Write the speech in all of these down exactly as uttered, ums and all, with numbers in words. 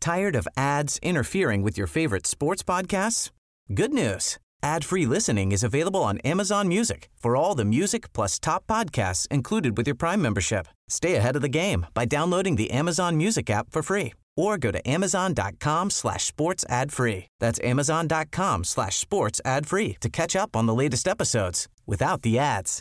Tired of ads interfering with your favorite sports podcasts? Good news. Ad-free listening is available on Amazon Music for all the music plus top podcasts included with your Prime membership. Stay ahead of the game by downloading the Amazon Music app for free or go to amazon.com slash sports ad free. That's amazon.com slash sports ad free to catch up on the latest episodes without the ads.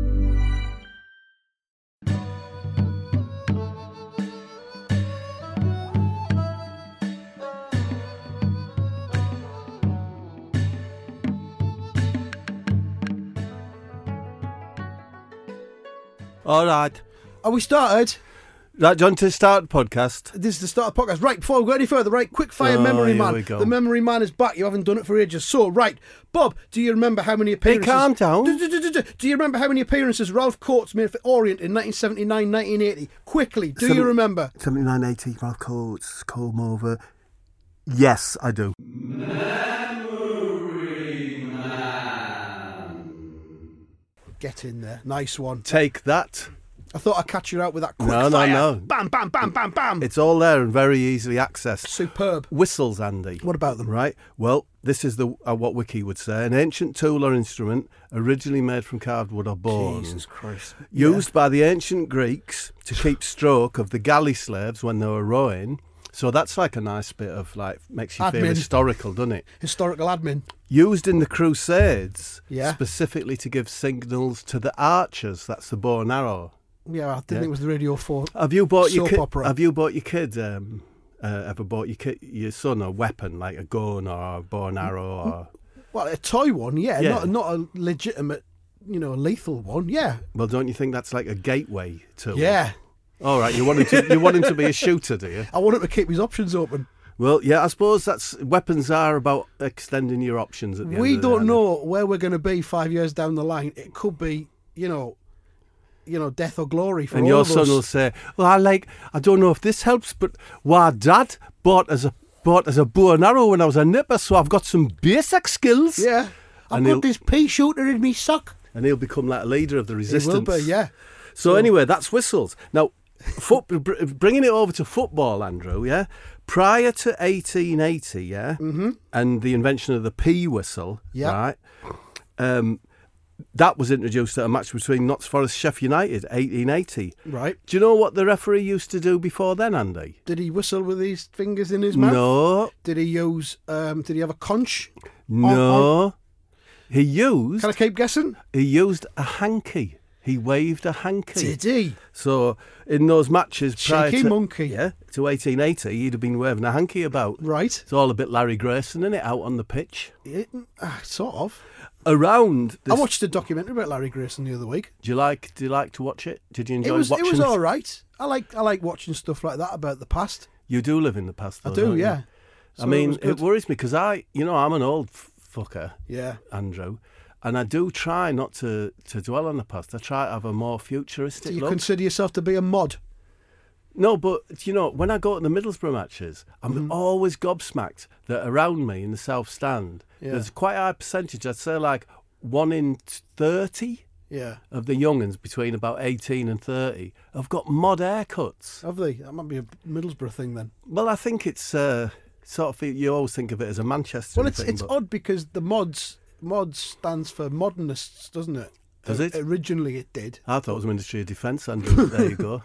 All right. Are we started? Right, John, to start the podcast. This is the start of the podcast. Right, before we go any further, right, quick fire Oh, memory here man. we go. The memory man is back. You haven't done it for ages. So, right, Bob, do you remember how many appearances... calm down. Do, do, do, do, do you remember how many appearances Ralph Coates made for Orient in nineteen seventy-nine nineteen eighty? Quickly, do Seven- you remember? seventy-nine eighty, Ralph Coates, Colm over. Yes, I do. Get in there. Nice one. Take that. I thought I'd catch you out with that quick No, no, fire. no. Bam, bam, bam, bam, bam. It's all there and very easily accessed. Superb. Whistles, Andy. What about them? Right. Well, this is the uh, what Wiki would say. An ancient tool or instrument originally made from carved wood or bone. Jesus Christ. Used by the ancient Greeks to keep stroke of the galley slaves when they were rowing. So that's like a nice bit of, like, makes you feel Admin. historical, doesn't it? Historical admin. Used in the Crusades, Yeah. specifically to give signals to the archers. That's the bow and arrow. Yeah, I didn't Yeah. think it was the Radio four. Have you bought your Soap kid? opera. Have you bought your kid? Um, uh, ever bought your kid, your son a weapon like a gun or a bow and arrow? Or Well, a toy one, yeah, Yeah. Not, not a legitimate, you know, lethal one, yeah. well, don't you think that's like a gateway to? Yeah. All right, you want him to you want him to be a shooter, do you? I want him to keep his options open. Well, yeah, I suppose that's weapons are about extending your options. At the We end of the don't day. know where we're going to be five years down the line. It could be, you know, you know, death or glory for And all your of son us. will say, "Well, I like. I don't know if this helps, but why, Dad bought as a bought as a bow and arrow when I was a nipper, so I've got some basic skills." Yeah. I've And got he'll- this pea shooter in me sock. And he'll become like a leader of the It resistance. will be, yeah. So anyway, that's whistles. Now, foot, br- bringing it over to football, Andrew, yeah? Prior to eighteen eighty, yeah, mm-hmm. and the invention of the pea whistle, Yeah. right, um, that was introduced at a match between Notts Forest Sheffield United, eighteen eighty. Right. Do you know what the referee used to do before then, Andy? Did he whistle with his fingers in his mouth? No, Did he use, um, did he have a conch? no. He used Can I keep guessing? he used a hanky. He waved a hanky. Did he? So in those matches prior Cheeky to, monkey. yeah, to eighteen eighty, he'd have been waving a hanky about. Right. It's all a bit Larry Grayson, isn't it, out on the pitch? It, uh, sort of. Around this, I watched a documentary about Larry Grayson the other week. do you like do you like to watch it? Did you enjoy It was watching it was all right. I like I like watching stuff like that about the past. You do live in the past, though, I do, don't you? yeah. I So mean, was it, good. worries me because I, you know, I'm an old f- fucker, Yeah. Andrew, and I do try not to, to dwell on the past. I try to have a more futuristic Do you look. consider yourself to be a mod? No, but, you know, when I go to the Middlesbrough matches, I'm Mm-hmm. always gobsmacked that around me in the South Stand, Yeah. there's quite a high percentage, I'd say like one in thirty Yeah. of the young'uns between about eighteen and thirty have got mod haircuts. Have they? That might be a Middlesbrough thing then. Well, I think it's uh, sort of, you always think of it as a Manchester Well, it's thing. it's but odd because the mods mods stands for modernists, doesn't it? Does O- it? Originally, it did. I thought it was Ministry of Defence, Andrew. There you go.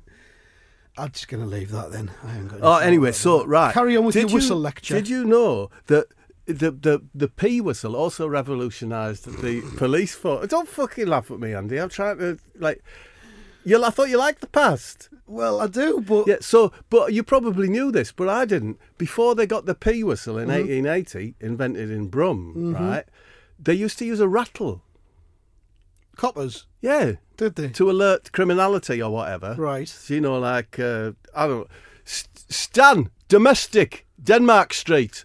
I'm just going to leave that then. I haven't got. Oh, anything anyway, about so, that. right. Carry on with Did your you- whistle lecture. Did you know that the the, the pea whistle also revolutionised the police force? Don't fucking laugh at me, Andy. I'm trying to, like... You, I thought you liked the past. Well, I do, but Yeah, so, but you probably knew this, but I didn't. Before they got the pea whistle in Mm-hmm. eighteen eighty, invented in Brum, right, they used to use a rattle. coppers, Yeah, did they? to alert criminality or whatever. Right. So, you know, like, uh, I don't know, St- Stan, domestic, Denmark Street.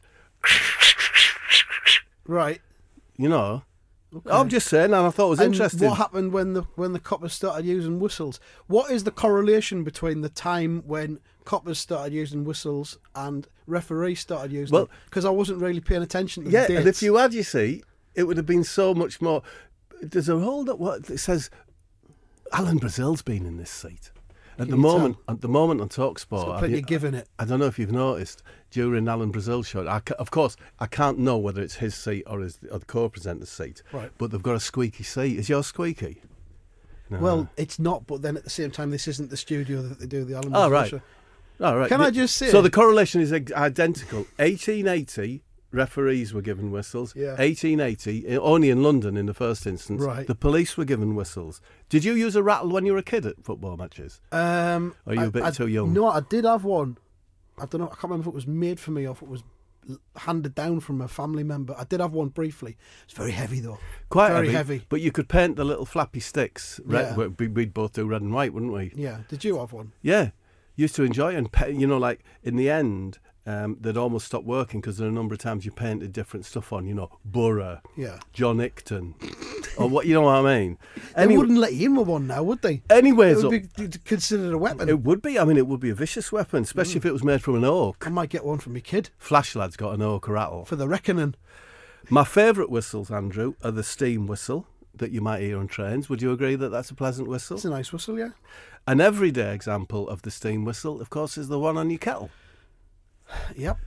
Right. You know, I'm just saying, and I thought it was And interesting. what happened when the when the coppers started using whistles? What is the correlation between the time when coppers started using whistles and referees started using Well- them? Because I wasn't really paying attention to Yeah, the dates. and if you had, you see, it would have been so much more. There's a whole that what it says. Alan Brazil's been in this seat, At Can the you moment, tell? at the moment on It's got TalkSport, have plenty you- of give in it. I don't know if you've noticed during Alan Brazil's show. I ca- of course, I can't know whether it's his seat or his or the co-presenter's seat. Right. But they've got a squeaky seat. Is yours squeaky? No. Well, it's not, but then at the same time, this isn't the studio that they do the Alan Oh, Brazil right. show. All right. Can The- I just say- So the correlation is ex- identical. eighteen eighty, referees were given whistles. Yeah. eighteen eighty, i- only in London in the first instance. Right. The police were given whistles. Did you use a rattle when you were a kid at football matches? Um, Are you I- a bit I- too young? No, I did have one. I don't know. I can't remember if it was made for me or if it was l- handed down from a family member. I did have one briefly. It's very heavy though. Quite very heavy, heavy. But you could paint the little flappy sticks. Red, Yeah. we- We'd both do red and white, wouldn't we? Yeah. Did you have one? Yeah, used to enjoy it. And, pa- you know, like in the end, um, they'd almost stopped working because there are a number of times you painted different stuff on, you know, Borough, Yeah. John Icton, or what, you know what I mean? They Any- wouldn't let you in with one now, would they? anyways, It would be considered a weapon. it would be. I mean, it would be a vicious weapon, especially Mm. if it was made from an oak. I might get one for my kid Flash Lad's got an oak rattle. for the reckoning. My favourite whistles, Andrew, are the steam whistle that you might hear on trains. Would you agree that that's a pleasant whistle? It's a nice whistle, yeah. An everyday example of the steam whistle, of course, is the one on your kettle. Yep.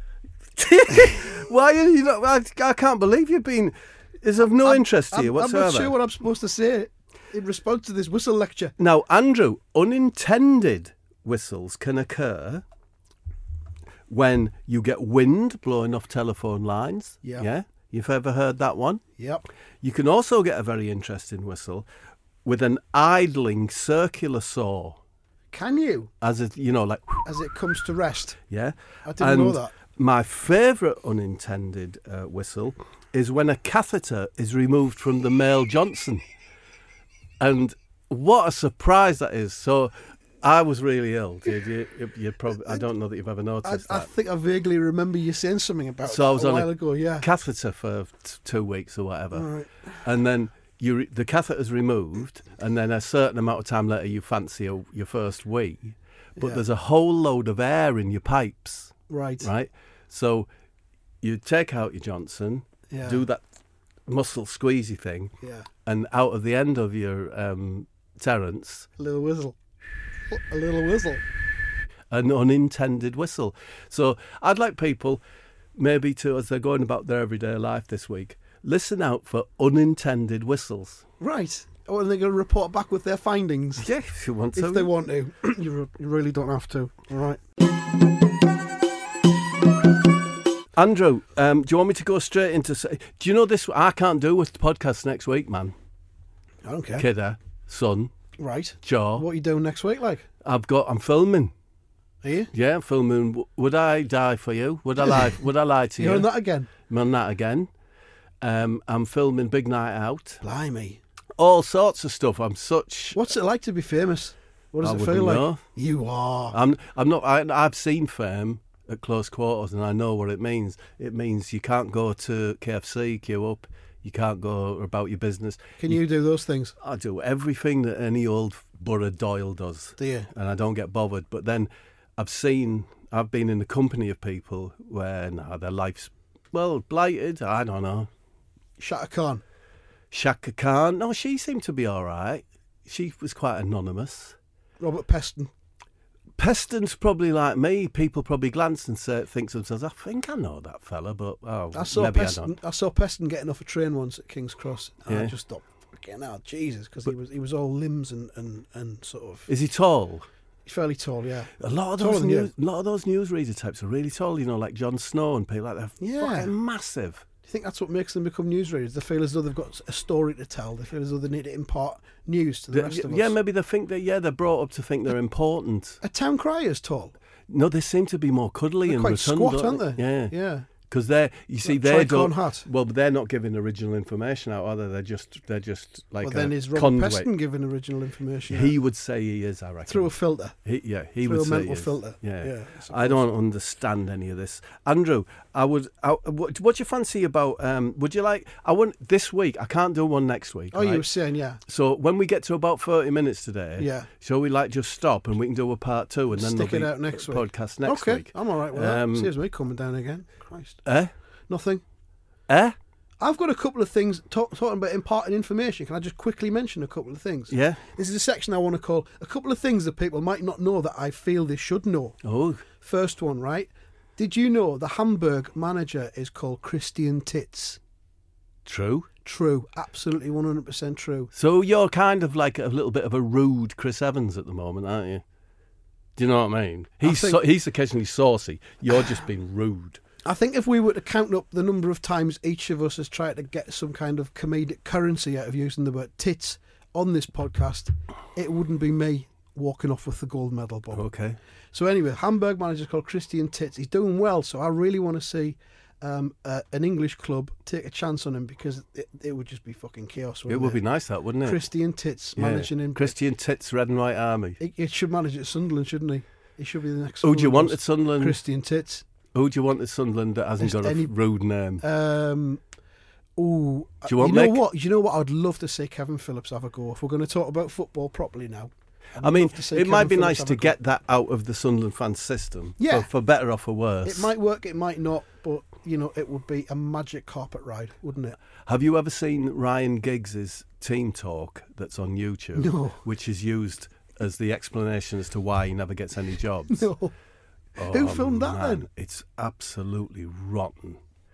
Why are you not? I, I can't believe you've been. Is of no I'm- interest to I'm, you whatsoever. I'm not sure what I'm supposed to say in response to this whistle lecture. Now, Andrew, unintended whistles can occur when you get wind blowing off telephone lines. Yeah. Yeah. You've ever heard that one? Yep. You can also get a very interesting whistle with an idling circular saw, Can you, as it, you know, like, as it comes to rest? yeah. I didn't and know that. My favourite unintended uh, whistle is when a catheter is removed from the male Johnson. And what a surprise that is. So I was really ill. Did you? You probably. I don't know that you've ever I, noticed I that. think I vaguely remember you saying something about So that I was a on while a ago. Yeah. catheter for t- two weeks or whatever. All right. And then you re- the catheter's removed, and then a certain amount of time later you fancy a, your first wee, but Yeah. there's a whole load of air in your pipes, Right. right? So you take out your Johnson, Yeah. do that muscle squeezy thing, Yeah. and out of the end of your um, Terence, A little whistle. A little whistle. an unintended whistle. So I'd like people, maybe to, as they're going about their everyday life this week, listen out for unintended whistles. Right. Oh, and they're going to report back with their findings. Yeah, if you want to. If they want to. you, re- you really don't have to. All right. Andrew, um, do you want me to go straight into... say- Do you know this? I can't do with the podcast next week, man. I don't care. Kidder, son, Right. Joe. What are you doing next week, like? I've got... I'm filming. Are you? Yeah, I'm filming. W- Would I die for you? Would I lie? Would I lie to You're you? on that again? I'm on that again. Um, I'm filming Big Night Out. Blimey. All sorts of stuff. I'm such... What's it like to be famous? What does I it wouldn't feel like? know. You are. I'm. I'm not. I, I've seen fame at close quarters, and I know what it means. It means you can't go to K F C, queue up. You can't go about your business. Can you do those things? I do everything that any old Borough Doyle does, Do you? and I don't get bothered. But then I've seen. I've been in the company of people where nah, their life's well blighted. I don't know. Shaka Khan. Shaka Khan. No, she seemed to be all right. She was quite anonymous. Robert Peston. Peston's probably like me. People probably glance and say, think to themselves, I think I know that fella, but oh, I saw maybe I Peston. don't. I, saw Peston getting off a train once at King's Cross. And I Yeah. just thought, fucking hell, Jesus, because he was he was all limbs and, and, and sort of. Is he tall? He's fairly tall, yeah. A lot of Taller those than you. news, a lot of those newsreader types are really tall. You know, like Jon Snow and people like that. Yeah. Fucking massive. Do you think that's what makes them become newsreaders? They feel as though they've got a story to tell. They feel as though they need to impart news to the The- rest of yeah, us. maybe they think that. Yeah, they're brought up to think they're important. A town crier's tall. No, they seem to be more cuddly They're and quite rotund, squat, don't aren't they? Yeah, Yeah. because they're. You see, Like they tricorn don't. hat. Well, they're not giving original information out, are they? They're just. They're just like. Well, a then is Robert conduit. Peston giving original information? He out? would say he is. I reckon. Through a filter. He, yeah, he Through would a say mental he is. filter. Yeah, Yeah, I I suppose. don't understand any of this, Andrew. I would. I, what, what do you fancy about? Um, would you like? I want this week. I can't do one next week. Oh, right? you were saying, yeah. So when we get to about thirty minutes today, Yeah. shall we like just stop and we can do a part two and then Stick there'll it be out next a week. podcast next okay, week. I'm all right with Um, that. Saves me coming down again. Christ. Eh? Nothing. Eh? I've got a couple of things talk, talking about imparting information. Can I just quickly mention a couple of things? Yeah. This is a section I want to call a couple of things that people might not know that I feel they should know. Oh. First one, right? Did you know the Hamburg manager is called Christian Titz? True. True. Absolutely one hundred percent true. So you're kind of like a little bit of a rude Chris Evans at the moment, aren't you? Do you know what I mean? He's think- so, he's occasionally saucy. You're just being rude. I think if we were to count up the number of times each of us has tried to get some kind of comedic currency out of using the word tits on this podcast, it wouldn't be me walking off with the gold medal, Bob. Okay. So anyway, Hamburg manager's called Christian Titz. He's doing well, so I really want to see um, uh, an English club take a chance on him because it, it would just be fucking chaos. It would be nice, that, wouldn't it? Christian Titz Yeah. managing him. Christian Titz, Red and White Army. He, he should manage at Sunderland, shouldn't he? He should be the next. Who do you Sunderland want boss. at Sunderland? Christian Titz. Who do you want at Sunderland that hasn't Just got a any- rude name? Um, ooh, Do you want know Mick? what? You know what? I'd love to see Kevin Phillips have a go. If we're going to talk about football properly now, I'd I mean, love to see it Kevin might be Phillips nice have to a go. get that out of the Sunderland fan system. Yeah. For, for better or for worse. It might work, it might not, but you know, it would be a magic carpet ride, wouldn't it? Have you ever seen Ryan Giggs's team talk that's on YouTube? No. Which is used as the explanation as to why he never gets any jobs. No. Oh, Who filmed that man, then? It's absolutely rotten.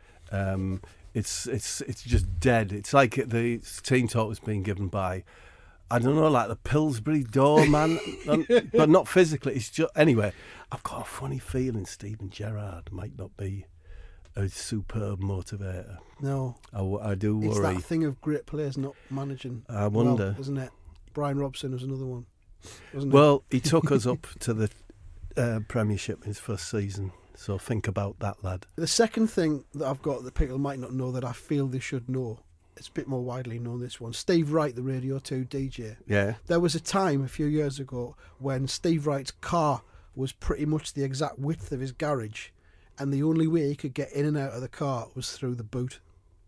Um, it's it's it's just dead. It's like the team talk was being given by, I don't know, like the Pillsbury doorman, um, but not physically. It's just anyway. I've got a funny feeling Stephen Gerrard might not be a superb motivator. No. I, w- I do It's worry. that thing of great players not managing. I wonder. well, isn't it? Brian Robson was another one, wasn't Well, he took us up to the uh, Premiership in his first season. So think about that, lad. it? The second thing that I've got that people might not know that I feel they should know, it's a bit more widely known, this one. Steve Wright, the Radio two D J. Yeah. There was a time a few years ago when Steve Wright's car was pretty much the exact width of his garage, and the only way he could get in and out of the car was through the boot.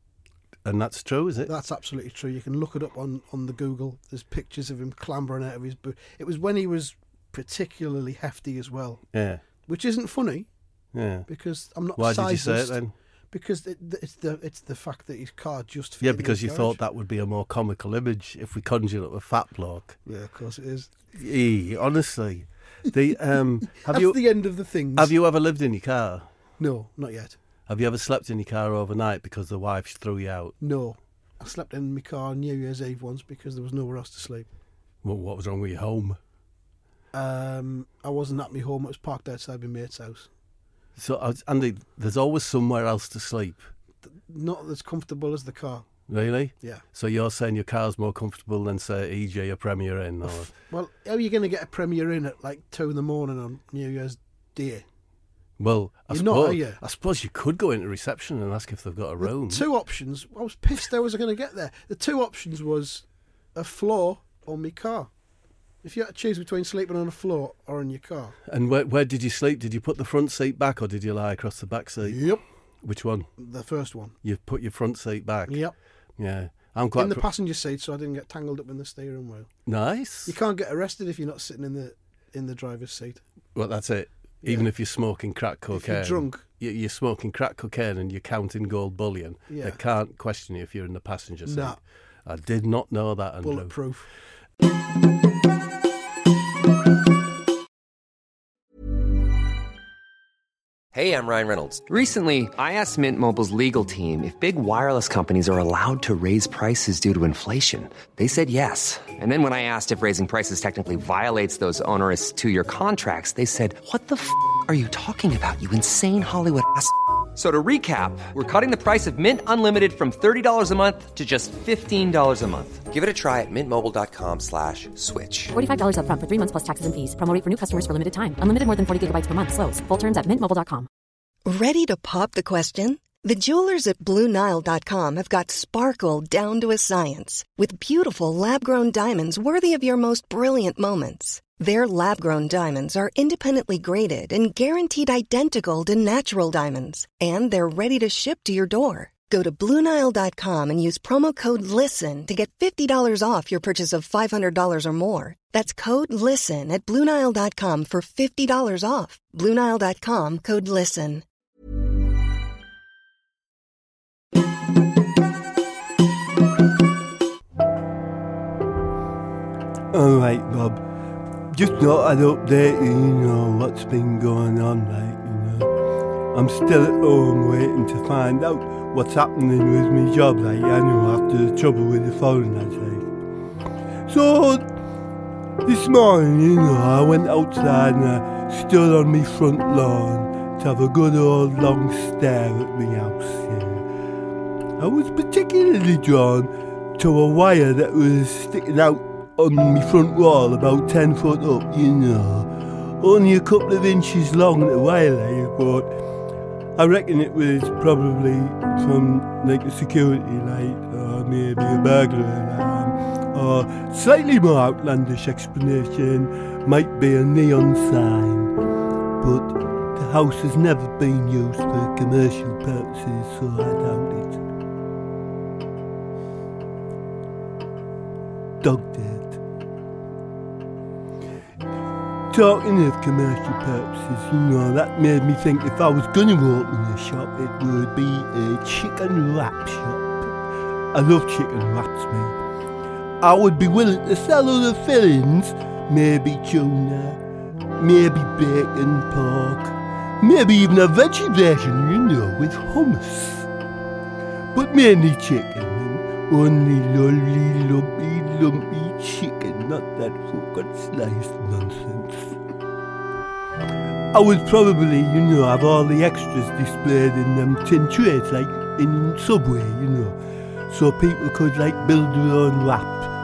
And that's true, is it? That's absolutely true. You can look it up on, on the Google. There's pictures of him clambering out of his boot. It was when he was particularly hefty as well, Yeah. which isn't funny Yeah. because I'm not Why did you say it sizist, then? Because it, it's the it's the fact that his car just fit Yeah, in because his you garage. thought that would be a more comical image if we conjured up a fat bloke. Yeah, of course it is. Eee, honestly. The um have That's you the end of the things. have you ever lived in your car? No, not yet. Have you ever slept in your car overnight because the wife threw you out? No. I slept in my car on New Year's Eve once because there was nowhere else to sleep. Well, what was wrong with your home? Um, I wasn't at my home. It was parked outside my mate's house. So I was- Andy, there's always somewhere else to sleep. Not as comfortable as the car. Really? Yeah. So you're saying your car's more comfortable than, say, E J or Premier Inn? Or... Well, how are you going to get a Premier Inn at like two in the morning on New Year's Day? Well, I You're suppose, not, are you? I suppose you could go into reception and ask if they've got a room. Two options. I was pissed I was going to get there. The two options was a floor or my car. If you had to choose between sleeping on a floor or in your car. And where, where did you sleep? Did you put the front seat back or did you lie across the back seat? Yep. Which one? The first one. You put your front seat back? Yep. Yeah. I'm quite In the pr- passenger seat, so I didn't get tangled up in the steering wheel. Nice. You can't get arrested if you're not sitting in the in the driver's seat. Well, that's it. Yeah. Even if you're smoking crack cocaine. If you're drunk. you- You're smoking crack cocaine and you're counting gold bullion. Yeah. They can't question you if you're in the passenger seat. Nah. I did not know that, Andrew. Bulletproof. Hey, I'm Ryan Reynolds. Recently, I asked Mint Mobile's legal team if big wireless companies are allowed to raise prices due to inflation. They said yes. And then when I asked if raising prices technically violates those onerous two-year contracts, they said, "What the f*** are you talking about, you insane Hollywood ass?" So to recap, we're cutting the price of Mint Unlimited from thirty dollars a month to just fifteen dollars a month. Give it a try at mintmobile.com slash switch. forty-five dollars up front for three months plus taxes and fees. Promo rate for new customers for limited time. Unlimited more than forty gigabytes per month. Slows full terms at mint mobile dot com. Ready to pop the question? The jewelers at Blue Nile dot com have got sparkle down to a science with beautiful lab-grown diamonds worthy of your most brilliant moments. Their lab-grown diamonds are independently graded and guaranteed identical to natural diamonds, and they're ready to ship to your door. Go to Blue Nile dot com and use promo code LISTEN to get fifty dollars off your purchase of five hundred dollars or more. That's code LISTEN at Blue Nile dot com for fifty dollars off. Blue Nile dot com, code LISTEN. Alright, Bob. Just thought I'd update you, you know, what's been going on, like, you know. I'm still at home waiting to find out what's happening with my job, like, I know, after the trouble with the foreigners, like. So, this morning, you know, I went outside and I stood on my front lawn to have a good old long stare at my house, yeah. I was particularly drawn to a wire that was sticking out on my front wall about ten foot up, you know. Only a couple of inches long at the wire, like, but I reckon it was probably from, like, a security light or maybe a burglar alarm. Or slightly more outlandish explanation might be a neon sign. But the house has never been used for commercial purposes, so I doubt it. Dog dead. Talking of commercial purposes, you know, that made me think if I was going to open a shop, it would be a chicken wrap shop. I love chicken wraps, mate. I would be willing to sell other fillings, maybe tuna, maybe bacon, pork, maybe even a veggie version, you know, with hummus. But mainly chicken, and only lolly, lumpy, lumpy chicken, not that fucking sliced nonsense. I would probably, you know, have all the extras displayed in them tin trays, like in Subway, you know, so people could, like, build their own wrap.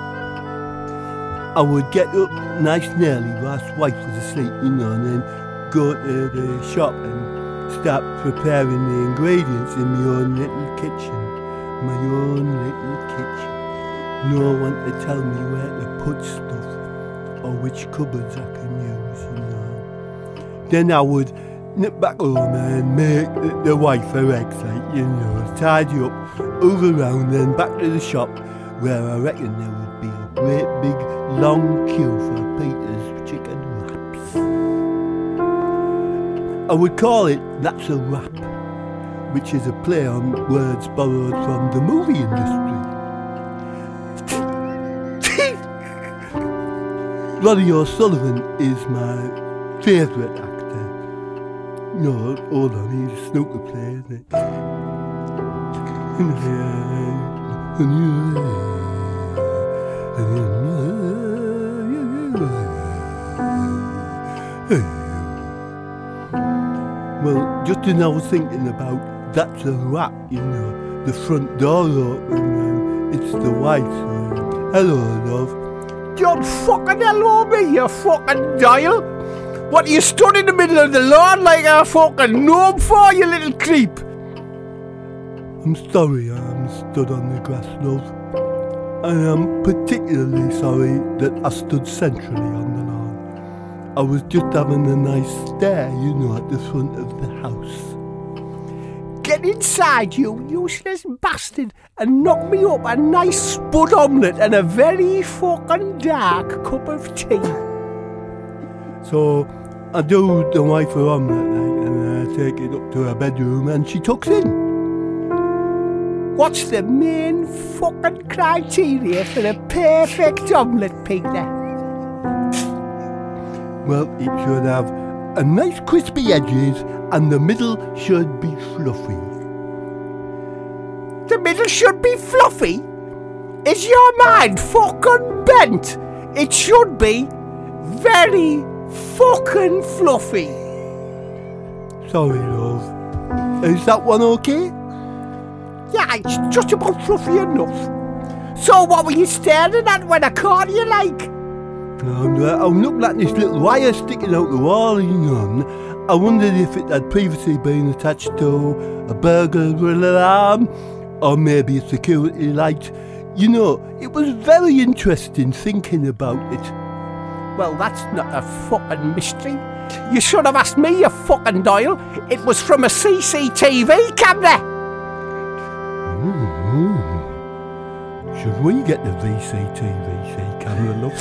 I would get up nice and early whilst wife was asleep, you know, and then go to the shop and start preparing the ingredients in my own little kitchen. My own little kitchen. No one to tell me where to put stuff or which cupboards I can use, you know. Then I would nip back home and make the, the wife her eggs, like, you know, tidy up, over round, then back to the shop where I reckon there would be a great big long queue for Peter's chicken wraps. I would call it That's a Wrap, which is a play on words borrowed from the movie industry. Roddy O'Sullivan is my favourite actor. No, hold on, he's a snooker player, isn't it? Well, just as I was thinking about That's a Wrap, you know, the front door open and it's the wife saying, hello, love. Don't fucking hello me, you fucking dial. What, you stood in the middle of the lawn like a fucking gnome for, you little creep? I'm sorry I'm stood on the grass, love. And I'm particularly sorry that I stood centrally on the lawn. I was just having a nice stare, you know, at the front of the house. Get inside, you useless bastard, and knock me up a nice spud omelette and a very fucking dark cup of tea. So I do the wife her omelette, like, and I take it up to her bedroom and she tucks in. What's the main fucking criteria for a perfect omelette, Peter? Well, it should have a nice crispy edges and the middle should be fluffy. The middle should be fluffy? Is your mind fucking bent? It should be very fucking fluffy. Sorry, love. Is that one okay? Yeah, it's just about fluffy enough. So what were you staring at when I caught you, like? I'm, I'm looking at this little wire sticking out the wall, you know. I wondered if it had previously been attached to a burglar alarm or maybe a security light. You know, it was very interesting thinking about it. Well, that's not a fucking mystery. You should have asked me, you fucking Doyle. It was from a C C T V camera. Ooh. Should we get the V C T V camera, love?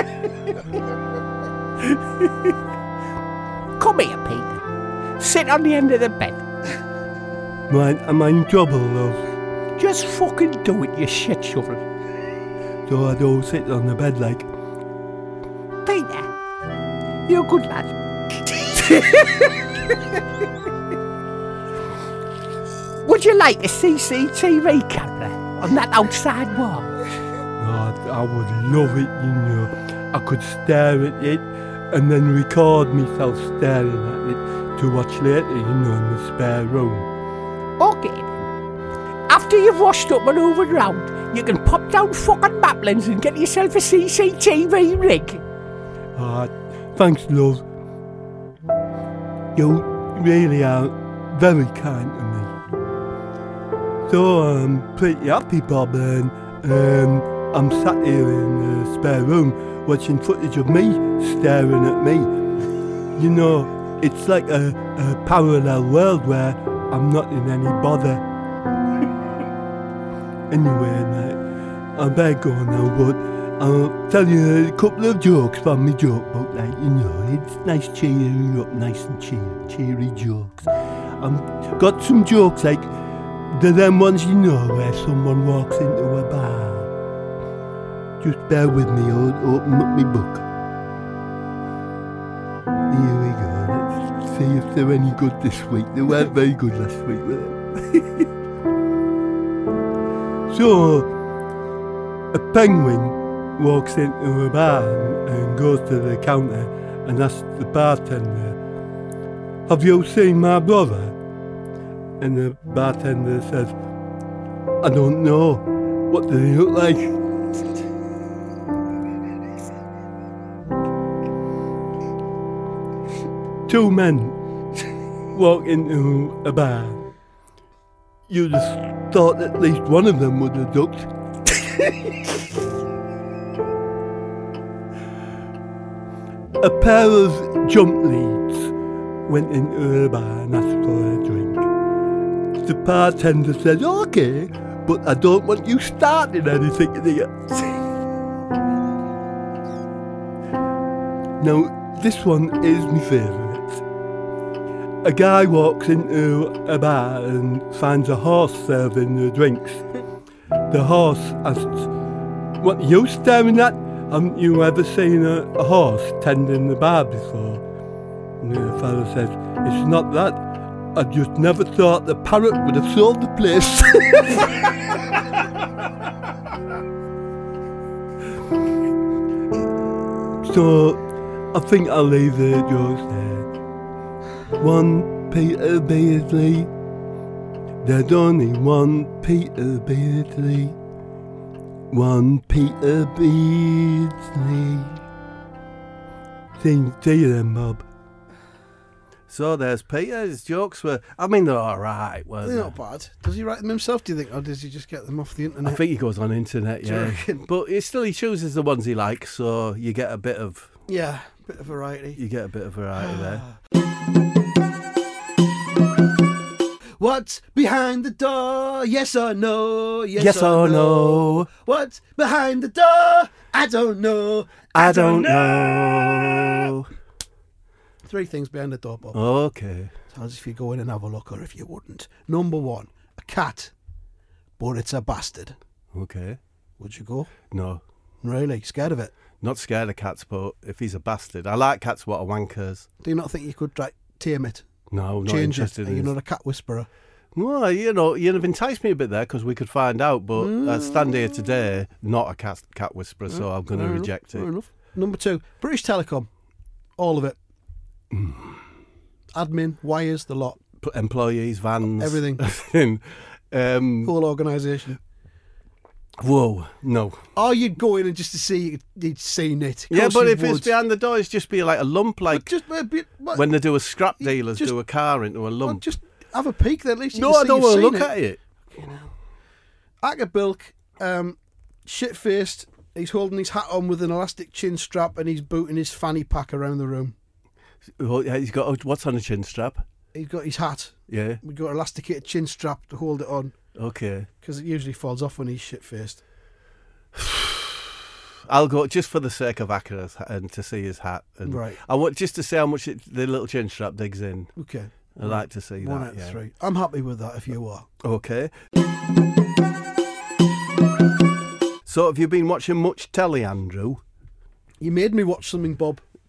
Come here, Peter. Sit on the end of the bed. Right, am I in trouble, love? Just fucking do it, you shit shovel. So I don't sit on the bed like... You're a good lad. Would you like a C C T V camera on that outside wall? Oh, I would love it, you know. I could stare at it and then record myself staring at it to watch later, you know, in the spare room. Okay then. After you've washed up and hoovered round, you can pop down fucking Maplins and get yourself a C C T V rig. Ah, thanks, love. You really are very kind to me. So I'm pretty happy, Bob, and um, I'm sat here in the spare room watching footage of me staring at me. You know, it's like a, a parallel world where I'm not in any bother. Anyway, mate, I better go now, but I'll tell you a couple of jokes from my joke book, like, you know, it's nice cheering up, nice and cheery, cheery jokes. I've got some jokes like the them ones, you know, where someone walks into a bar. Just bear with me, I'll open up my book. Here we go, let's see if they're any good this week. They weren't very good last week, were they? So, a penguin walks into a bar and goes to the counter and asks the bartender, "Have you seen my brother?" And the bartender says, "I don't know. What does he look like?" Two men walk into a bar. You just thought at least one of them would have ducked. A pair of jump leads went into a bar and asked for a drink. The bartender said, "Okay, but I don't want you starting anything in here." Now, this one is my favourite. A guy walks into a bar and finds a horse serving the drinks. The horse asks, "What are you staring at? Haven't you ever seen a, a horse tending the bar before?" And the fellow says, "It's not that. I just never thought the parrot would have sold the place." So, I think I'll leave the jokes there. One Peter Beardsley. There's only one Peter Beardsley. One Peter Beardsley. See, see you then, Bob. So there's Peter. His jokes were, I mean, they're all right, weren't They're they? not bad. Does he write them himself, do you think? Or does he just get them off the internet? I think he goes on internet, Do you yeah. reckon? But he still he chooses the ones he likes, so you get a bit of Yeah, bit of variety. you get a bit of variety there. What's behind the door? Yes or no? Yes, Yes or no? What's behind the door? I don't know. I don't know. Three things behind the door, Bob. Okay. Tell us if you go in and have a look or if you wouldn't. Number one, a cat, but it's a bastard. Okay. Would you go? No. Really? Scared of it? Not scared of cats, but if he's a bastard. I like cats what are wankers. Do you not think you could like, tame it? No, not Change it? interested Are in you this. not a cat whisperer? Well, you know, you'd have enticed me a bit there because we could find out, but I stand here today, not a cat, cat whisperer, so I'm going to Fair reject enough, it. Fair enough. Number two, British Telecom. All of it. Admin, wires, the lot. P- Employees, vans. Everything. um, Whole organisation. whoa, no. Or you'd go in and just to see you'd seen it. Of Yeah, course but you if it's would. behind the door, it's just be like a lump, But like just a bit, what, when they do a scrap You dealers just- do a car into a well, lump. just have a peek then, at least you no, can I see don't you've want to seen look it. at it. Acker um, shit-faced. He's holding his hat on with an elastic chin strap and he's booting his fanny pack around the room. Oh, yeah, he's got what's on a chin strap? He's got his hat. Yeah. We've got an elasticated chin strap to hold it on Okay. because it usually falls off when he's shit-faced. I'll go just for the sake of Akira's ha- and to see his hat. And Right. I want just to see how much it, the little chin strap digs in. Okay. I like to see One that. out of yeah. three. I'm happy with that if you are. Okay. So have you been watching much telly, Andrew? You made me watch something, Bob.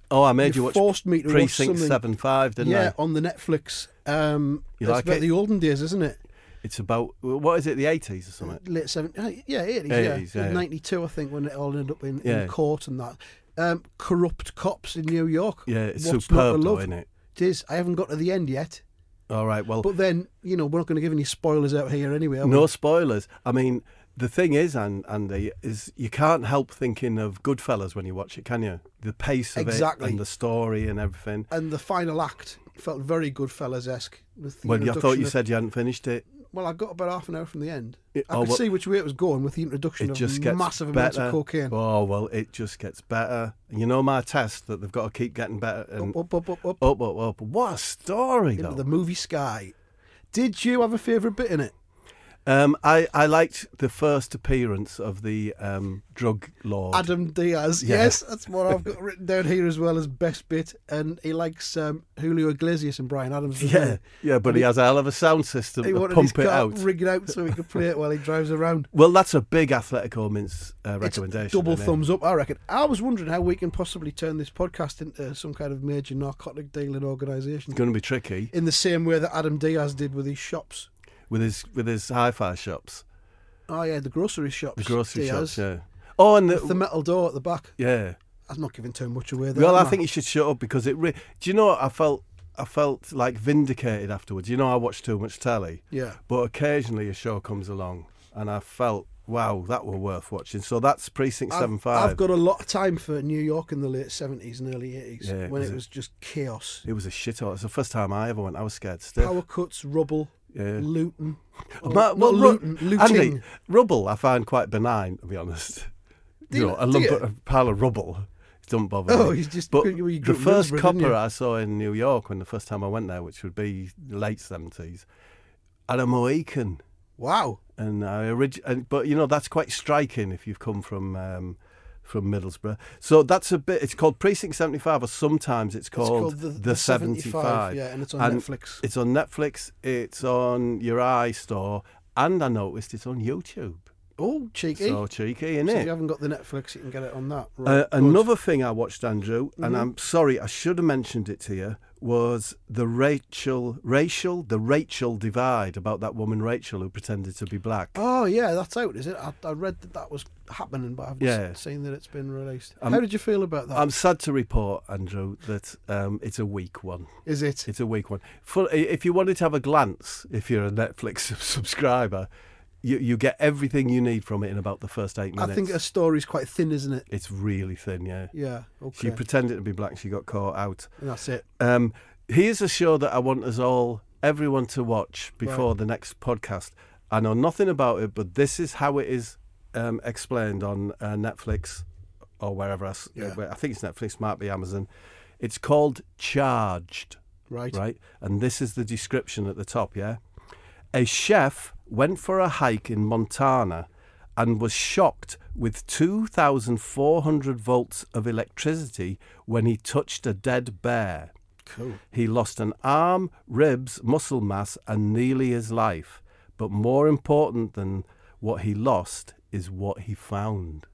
Oh, I made you you watch forced me to watch Precinct something. seven five, didn't yeah, I? on the Netflix. Um, You it's like about it? the olden days, isn't it? It's about, what is it, the eighties or something? Late seventies, yeah, eighties, eighties, yeah. yeah. ninety-two, I think, when it all ended up in, Yeah. in court and that. Um, corrupt cops in New York. Yeah, it's What's not to superb though, love? isn't it? It is. I haven't got to the end yet. All right, well, But then, you know, we're not going to give any spoilers out here anyway, are no we? spoilers. I mean, the thing is, An- Andy, is you can't help thinking of Goodfellas when you watch it, can you? The pace of Exactly. it and the story and everything. And the final act felt very Goodfellas-esque. With the Well, I thought introduction you of- said you hadn't finished it. Well, I got about half an hour from the end. It- I oh, could well, see which way it was going with the introduction It of just gets massive better. amounts of cocaine. Oh, well, it just gets better. And you know my test that they've got to keep getting better. And Up, up, up, up, up. up, up, up. What a story, Into though. the movie sky. Did you have a favourite bit in it? Um, I, I liked the first appearance of the um, drug lord. Adam Diaz. Yeah. Yes, that's what I've got written down here as well as best bit. And he likes um, Julio Iglesias and Brian Adams. doesn't Yeah, he? yeah, but And he has a hell of a sound system He to wanted his pump it car out. rigged out so he could play it while he drives around. Well, that's a big Atletico Mints uh, It's recommendation. double isn't it? thumbs up, I reckon. I was wondering how we can possibly turn this podcast into some kind of major narcotic dealing organisation. It's going to be tricky In the same way that Adam Diaz did with his shops. with his with his hi-fi shops, Oh, yeah, the grocery shops. the grocery Diaz. shops. Yeah. Oh, and the, With the metal door at the back. yeah. I'm not giving too much away there. Well, I am think you should shut up because it. Re- Do you know what I felt? I felt like vindicated afterwards. You know, I watch too much telly. Yeah. But occasionally a show comes along, and I felt, wow, that were worth watching. So that's Precinct I've, Seven Five. I've got a lot of time for New York in the late seventies and early eighties Yeah, when was it it- was just chaos. It was a shithole. It's the first time I ever went. I was scared stiff. Power cuts, rubble, Yeah. looting. Oh, Ma- not well, ru- looting, looting. Andy, rubble I find quite benign, to be honest. Do you you- know, a do lump you? of a pile of rubble don't bother Oh, me. he's just- But you- you the grew up in first Middlesbrough, didn't copper you? I saw in New York when the first time I went there, which would be late seventies, had a Mohican. Wow. And I orig- and, but you know that's quite striking if you've come from um, from Middlesbrough. So that's a bit. It's called Precinct seventy-five, or sometimes it's called, called The- The seventy-five, yeah, and it's on Netflix. It's on Netflix. It's on your iStore, and I noticed it's on YouTube. Oh, cheeky. So cheeky, isn't So if it? you haven't got the Netflix, you can get it on that. Right, Uh, good. another thing I watched, Andrew, and Mhm. I'm sorry, I should have mentioned it to you, was the Rachel, racial, the Rachel divide about that woman Rachel who pretended to be black. Oh, yeah, that's out, is it? I, I read that that was happening, but I've Yeah. not seen that it's been released. Um, How did you feel about that? I'm sad to report, Andrew, that um, it's a weak one. Is it? It's a weak one. For, if you wanted to have a glance, if you're a Netflix subscriber, you, you get everything you need from it in about the first eight minutes. I think a story's quite thin, isn't it? It's really thin, yeah. Yeah, okay. She pretended to be black, she got caught out. And that's it. Um, here's a show that I want us all, everyone to watch before Right. the next podcast. I know nothing about it, but this is how it is um, explained on uh, Netflix or wherever else. Yeah. I think it's Netflix, might be Amazon. It's called Charged, Right. right? And this is the description at the top, yeah? A chef went for a hike in Montana and was shocked with two thousand four hundred volts of electricity when he touched a dead bear. Cool. He lost an arm, ribs, muscle mass, and nearly his life. But more important than what he lost is what he found.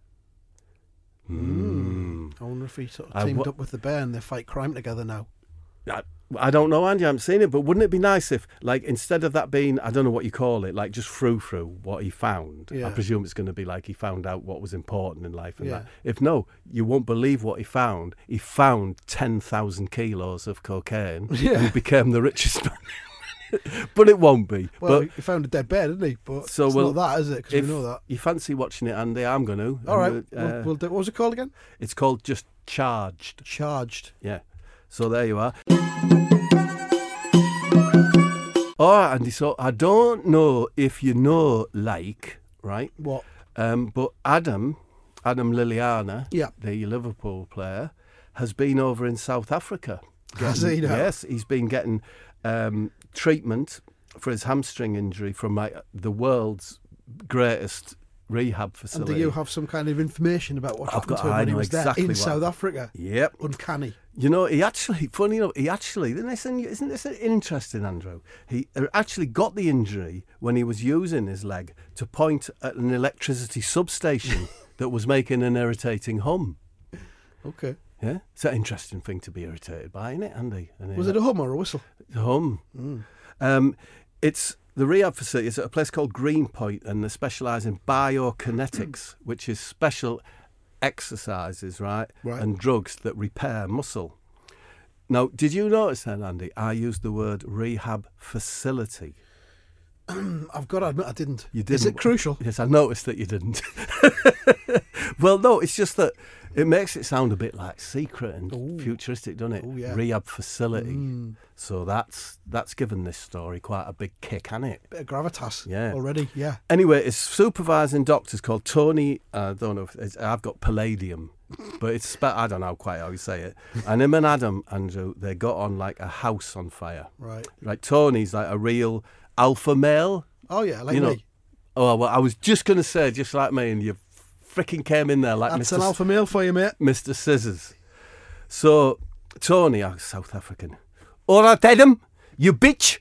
Mm. I wonder if he sort of I teamed wa- up with the bear and they fight crime together now. I, I don't know, Andy. I haven't seen it, but wouldn't it be nice if, like, instead of that being, I don't know what you call it, like just through through what he found. Yeah. I presume it's going to be like he found out what was important in life and Yeah. that. If no, you won't believe what he found. He found ten thousand kilos of cocaine Yeah. and he became the richest man. But it won't be. Well, but he found a dead bear, didn't he? But So it's we'll- not that, is it? Because we if know that. you fancy watching it, Andy, I'm going to. All right. And, uh, we'll, we'll do, what was it called again? It's called just Charged. Charged. Yeah. So there you are. All right, Andy. So I don't know if you know, like, right? What? Um, but Adam, Adam Liliana, Yeah. the Liverpool player, has been over in South Africa. Has he now? Yes, he's been getting um, treatment for his hamstring injury from like the world's greatest rehab And facility. do you have some kind of information about what I've happened got- to him I when he know was exactly there in what- South Africa? Yep. Uncanny. You know, he actually, funny enough, he actually, isn't this, isn't this interesting, Andrew? He actually got the injury when he was using his leg to point at an electricity substation that was making an irritating hum. Okay. Yeah, it's an interesting thing to be irritated by, isn't it, Andy? And Was it a hum or a whistle? a hum? Mm. Um, it's the rehab facility is at a place called Greenpoint, and they specialise in biokinetics, which is special exercises, right, Right. and drugs that repair muscle. Now, did you notice then, Andy? I used the word rehab facility. I've got to admit I didn't. You Is didn't. it crucial? Yes, I noticed that you didn't. Well, no, it's just that it makes it sound a bit like secret and Ooh. futuristic, doesn't it? Ooh, yeah. Rehab facility. Mm. So that's that's given this story quite a big kick, hasn't it? Bit of gravitas Yeah. already, yeah. Anyway, his supervising doctor's called Tony. I don't know if it's, I've got Palladium, but it's spe- I don't know quite how you say it. And him and Adam, Andrew, they got on like a house on fire. Right. Like Tony's like a real alpha male. Oh, yeah, like you know. me. Oh well, I was just gonna say, just like me, and you freaking came in there like That's Mister an alpha male for you, mate. Mister Scissors. So Tony, oh, South African. All right, Adam, you bitch.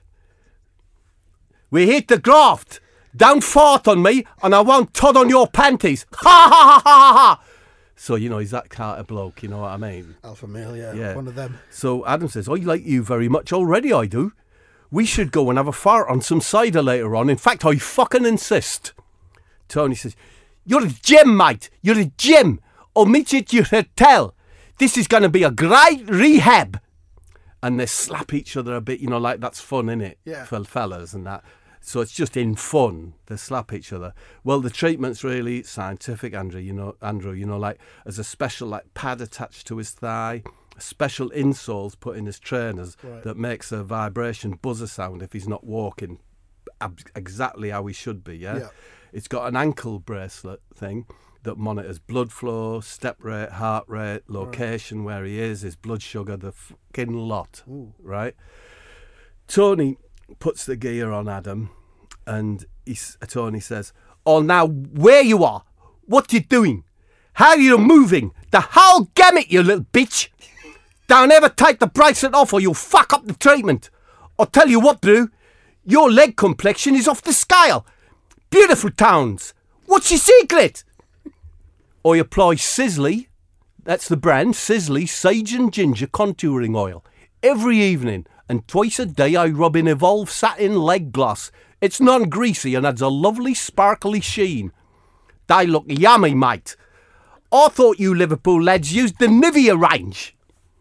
We hit the graft. Don't fart on me, and I won't tod on your panties. Ha ha ha ha ha. So you know he's that kind of bloke. You know what I mean? Alpha male, yeah. Yeah. One of them. So Adam says, I like you very much already, I do. We should go and have a fart on some cider later on. In fact, I fucking insist. Tony says, you're a gem, mate. You're a gem. I'll meet you at your hotel. This is going to be a great rehab. And they slap each other a bit, you know, like that's fun, innit? Yeah. For fellas and that. So it's just in fun. They slap each other. Well, the treatment's really scientific, Andrew. You know, Andrew. You know, like there's a special like pad attached to his thigh, special insoles put in his trainers Right. that makes a vibration buzzer sound if he's not walking ab- exactly how he should be. Yeah? Yeah. It's got an ankle bracelet thing that monitors blood flow, step rate, heart rate, location where he is, his blood sugar, the fucking lot. Ooh. Right. Tony puts the gear on Adam, and he's, Tony says, "Oh, now where you are? What you doing? How you moving? The whole gamut, you little bitch! Don't ever take the bracelet off, or you'll fuck up the treatment. I'll tell you what, Drew. Your leg complexion is off the scale. Beautiful towns. What's your secret? I apply Sisley, that's the brand, Sisley Sage and Ginger Contouring Oil, every evening, and twice a day I rub in Evolve Satin Leg Gloss. It's non-greasy and adds a lovely sparkly sheen. They look yummy, mate. I thought you Liverpool lads used the Nivea range."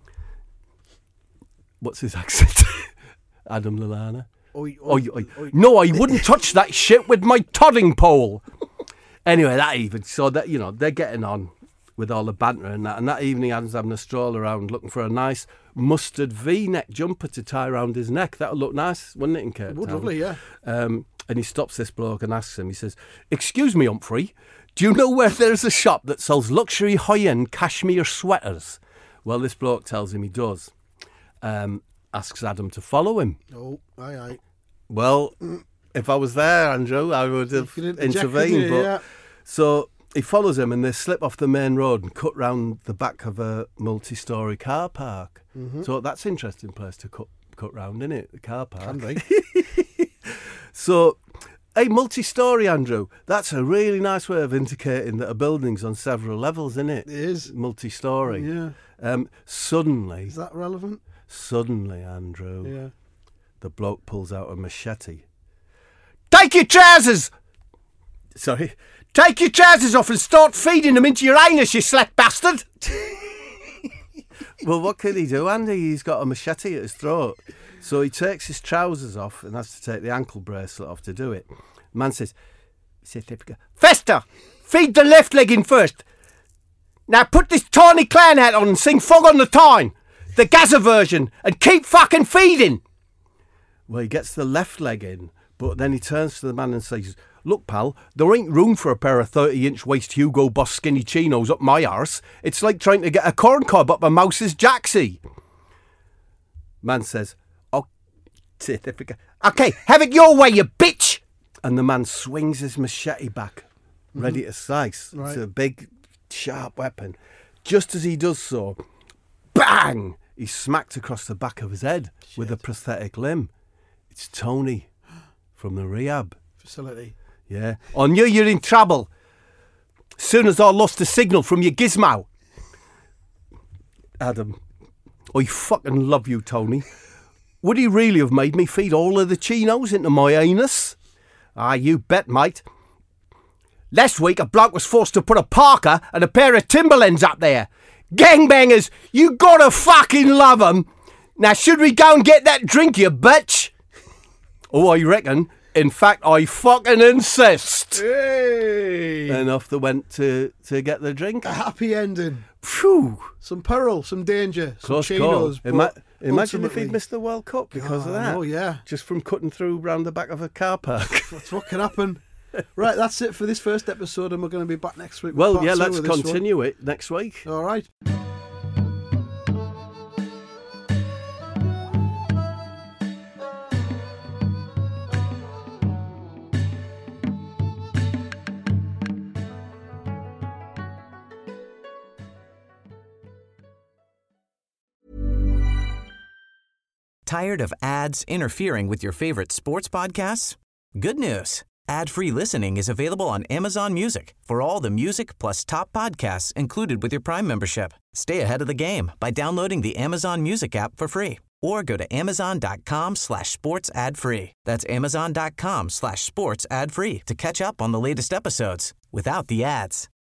What's his accent? Adam Lallana. Oi, Oh, oi, oi. oi. No, I wouldn't touch that shit with my todding pole. Anyway, that even so that you know they're getting on with all the banter and that. And that evening, Adam's having a stroll around looking for a nice mustard V-neck jumper to tie around his neck. That would look nice, wouldn't it, in Cape Would Town? lovely, yeah. Um, and he stops this bloke and asks him. He says, "Excuse me, Humphrey, do you know where there's a shop that sells luxury high-end cashmere sweaters?" Well, this bloke tells him he does. Um, asks Adam to follow him. Oh, aye, aye. Well, if I was there, Andrew, I would have You could interject, intervened. couldn't you? But Yeah. so he follows him, and they slip off the main road and cut round the back of a multi-storey car park. Mm-hmm. So that's an interesting place to cut cut round, isn't it? The car park. Can be. So, a multi-storey, Andrew. That's a really nice way of indicating that a building's on several levels, isn't it? It is. Multi-storey. Yeah. Um, suddenly, Is that relevant? suddenly, Andrew. Yeah. The bloke pulls out a machete. "Take your trousers!" Sorry. "Take your trousers off and start feeding them into your anus, you slack bastard!" Well, what can he do, Andy? He's got a machete at his throat. So he takes his trousers off and has to take the ankle bracelet off to do it. The man says, "Fester, feed the left leg in first. Now put this tiny clown hat on and sing Fog on the Tyne, the Gaza version, and keep fucking feeding." Well, he gets the left leg in, but then he turns to the man and says, "Look, pal, there ain't room for a pair of thirty-inch waist Hugo Boss skinny chinos up my arse. It's like trying to get a corn cob up a mouse's jacksie." Man says, "Oh, okay, have it your way, you bitch!" And the man swings his machete back, ready to slice. Right. It's a big, sharp weapon. Just as he does so, bang! He's smacked across the back of his head with a prosthetic limb. It's Tony from the rehab. Facility. Yeah. "I knew you're in trouble. Soon as I lost the signal from your gizmo." Adam, I fucking love you, Tony. Would he really have made me feed all of the chinos into my anus? Ah, you bet, mate. Last week, a bloke was forced to put a parka and a pair of Timberlands up there. Gangbangers, you gotta fucking love 'em. Now, should we go and get that drink, you bitch? Oh, I reckon. In fact, I fucking insist. Hey! And off they went to, to get the drink. A happy ending. Phew. Some peril, some danger, some Close chinos. call. Ima- but imagine if ultimately- he'd missed the World Cup because of Oh, that. Oh, yeah. Just from cutting through round the back of a car park. That's what can happen. Right, that's it for this first episode, and we're going to be back next week. with Well, part yeah, two let's of this one. continue it next week. All right. Tired of ads interfering with your favorite sports podcasts? Good news. Ad-free listening is available on Amazon Music for all the music plus top podcasts included with your Prime membership. Stay ahead of the game by downloading the Amazon Music app for free or go to amazon.com slash sports ad free. That's amazon.com slash sports ad free to catch up on the latest episodes without the ads.